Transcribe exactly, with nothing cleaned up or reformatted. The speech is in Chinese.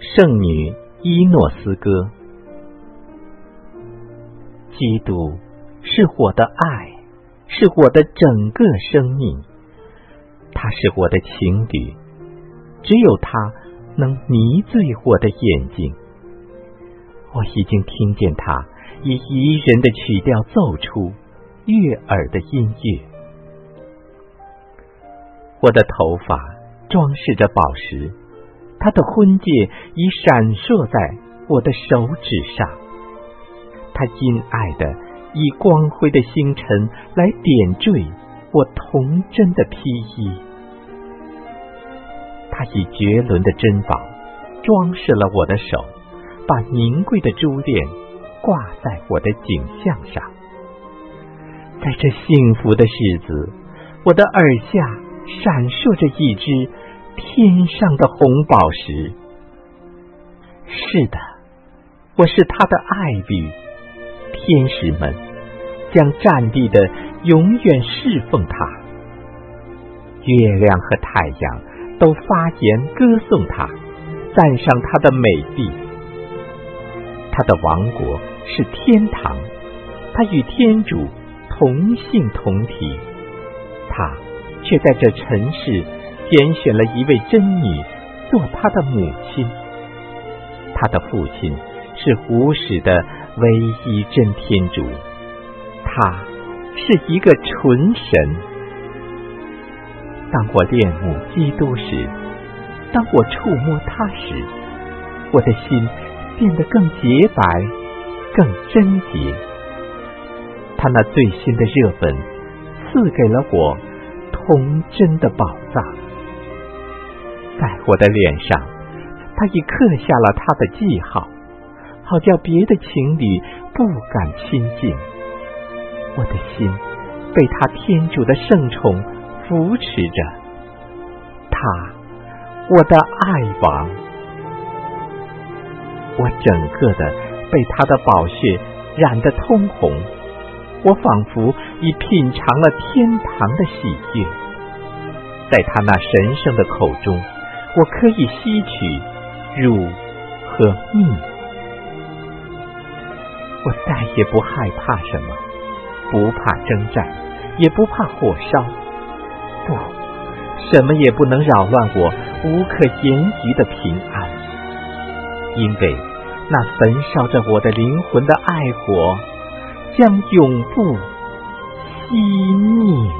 圣女伊诺斯歌。基督是我的爱，是我的整个生命，他是我的情侣，只有他能迷醉我的眼睛。我已经听见他以宜人的曲调奏出悦耳的音乐。我的头发装饰着宝石，他的婚戒已闪烁在我的手指上。他阴爱的以光辉的星辰来点缀我童真的披衣。他以绝伦的珍宝装饰了我的手，把名贵的珠链挂在我的颈项上。在这幸福的日子，我的耳下闪烁着一只天上的红宝石。是的，我是他的爱侣，天使们将站立的永远侍奉他。月亮和太阳都发言歌颂他，赞赏他的美丽。他的王国是天堂，他与天主同性同体，他却在这尘世拣选了一位真女做他的母亲。他的父亲是无始的唯一真天主，他是一个纯神。当我恋慕基督时，当我触摸他时，我的心变得更洁白，更贞洁。他那最新的热吻赐给了我童真的宝藏。在我的脸上，他已刻下了他的记号，好叫别的情侣不敢亲近。我的心被他天主的圣宠扶持着，他，我的爱王。我整个的被他的宝血染得通红，我仿佛已品尝了天堂的喜悦。在他那神圣的口中，我可以吸取乳和蜜。我再也不害怕什么，不怕征战，也不怕火烧。不，什么也不能扰乱我无可言喻的平安，因为那焚烧着我的灵魂的爱火将永不熄灭。